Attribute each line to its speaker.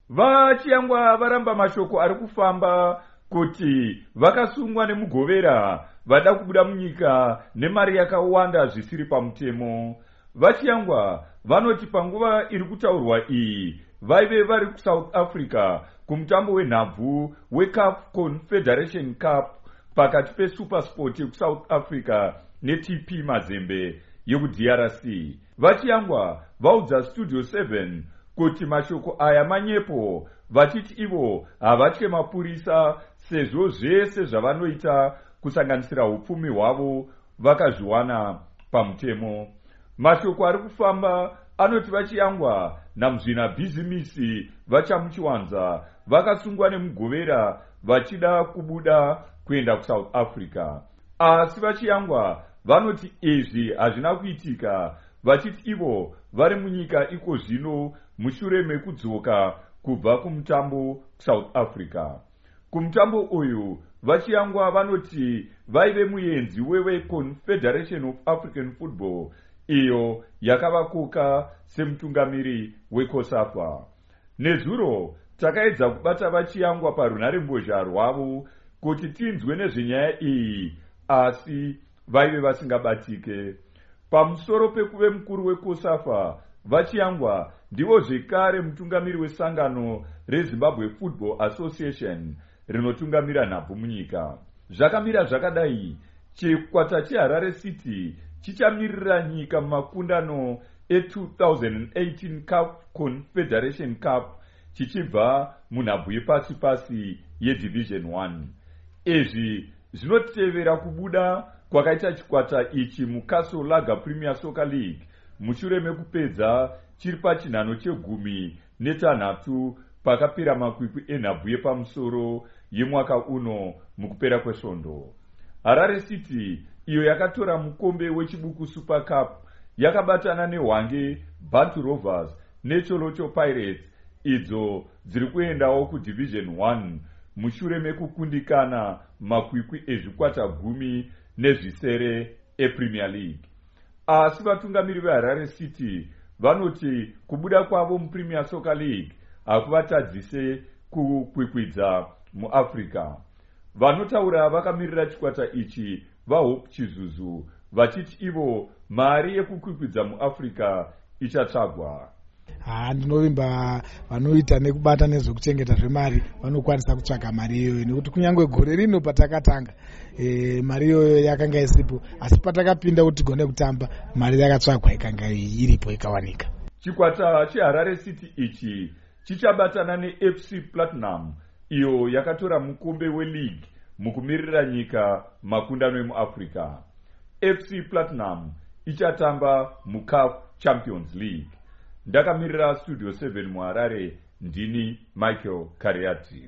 Speaker 1: Vachiyangwa varamba mashoko ari kufamba kuti vakasungwa nemugovera vada kubuda munyika nemari yakawanda zvisiri pamutemo. Vachiyangwa vanoti panguva iri kutaurwa iyi vaive vari kuSouth Africa kumutambo wenhabvu weCAF Confederation Cup pakati peSuperSport yekuSouth Africa neTP Mazembe yekuDRC. Vachiyangwa vaudza Studio 7 kuti mashoko aya manyepo, vachiti ivo havatye mapurisa sezvo zvese zvavanoita kusanganisira upfumi hwavo vakazviwana pamutemo. Mashoko ari kufamba anoti Vachiyangwa naMuzvina Bhizimisi vaChamuchiwanza vakasungwa nemugovera vachida kubuda kuenda kuSouth Africa. Asi Vachiyangwa vanoti izvi hazvina kuitika, vachiti ivo vari munyika iko zvino mushure mekudzoka kubva kumutambo kuSouth Africa. Kumutambo uyu Vachiyangwa vanoti vaive muenzi weConfederation of African Football, iyo yakavakoka semutungamiri weCOSAFA. Nezuro takaedza kubata Vachiyangwa parunharembozha rwavo kuti tinzwe nezvenyaya iyi, asi vaive vasingabatike. Pamusoro pekuve mukuru weCOSAFA, Vachiyangwa ndivo zvekare mutungamiri wesangano reZimbabwe Football Association rinotungamira nhabvu munyika. Zvakamira zvakadai, chikwata cheHarare City chichamirira nyika mumakundano e2018 CAF Confederation Cup chichibva munhabvu yepasi-pasi yeDivision 1. Izvi zvinotevera kubuda kwakaita chikwata ichi muCastle Lager Premier Soccer League mushure mekupedza chiri pachinhano che13 pakapera makwikwi enhabvu yepamusoro yemwaka uno mukupera kwesvondo. Harare City, iyo yakatora mukombe wechibuku Super Cup, yakabatana neHwange, Bantu Rovers neCholocho Pirates, idzo dziri kuendawo kuDivision 1 mushure mekukundikana makwikwi ezvikwata 10 nezvisere ePremier League. Asi vatungamiri veHarare City vanoti kubuda kwavo muPremier Soccer League hakuvatadzise kukwikwidza muAfrica. Vanotaura vakamirira chikwata ichi vaHope Chizuzu vachiti ivo mari yekukwikwidza muAfrica ichatsvagwa.
Speaker 2: Ndinovimba vanoita nekubata nezvekuchengeta zvemari vanokwanisa kutsvaga mari iyoyo, nekuti kunyange gore rino patakatanga mari iyoyo yakanga isipo, asi patakapinda kuti tigone kutamba mari yakatsvagwa ikanga iripo ikawanika.
Speaker 1: Chikwata cheHarare City ichi chichabatana neFC Platinum, iyo yakatora mukombe weleague mukumirira nyika makundano emuAfrica. FC Platinum ichatamba muCAF Champions League. Ndakamirira Studio 7 muHarare, ndini Michael Kariati.